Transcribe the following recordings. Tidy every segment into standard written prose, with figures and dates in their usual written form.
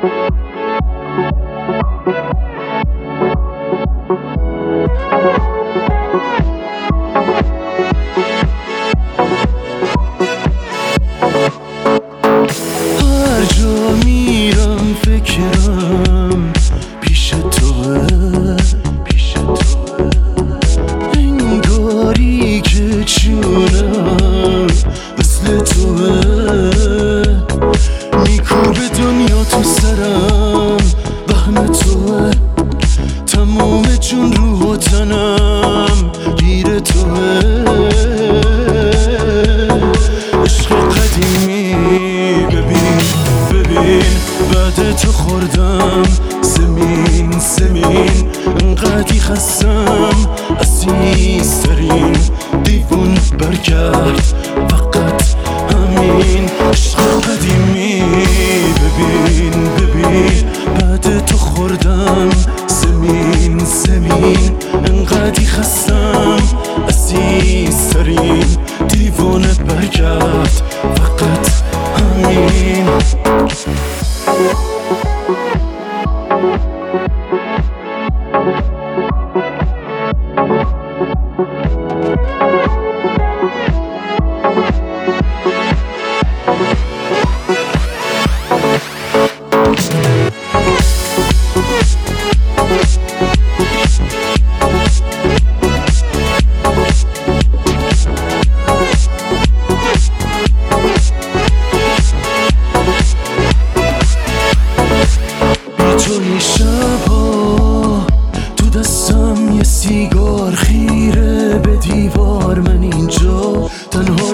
هر جا میرم فکرم پیش توه، انگاری که چونم مثل توه، میکوبه دنیا تو سرم وهم توه، تموم جون روح و تنم گیر توه. عشق قدیمی ببین بعد تو خوردم زمین انقدی خستم عزیزترین دیوون برگرد فقط همین. عشق قدیمی ببین بعد تو خوردم زمین انقدی خستم عزیزترین دیوون برگرد فقط همین. توی شبها تو دستم یه سیگار خیره به دیوار، من اینجا تنها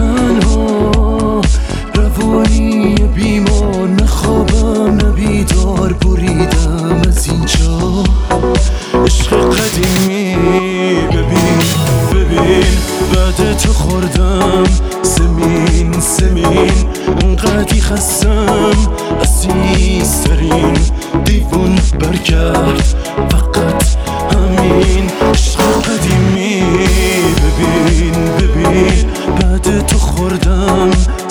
روانی بیمار، نخوابم نبیدار، بریدم از اینجا. عشق قدیمی ببین بعد تو خوردم زمین انقدی خستم عزیزترین دیوون برگرد فقط همین. عشق قدیمی ببین بعد تو خوردم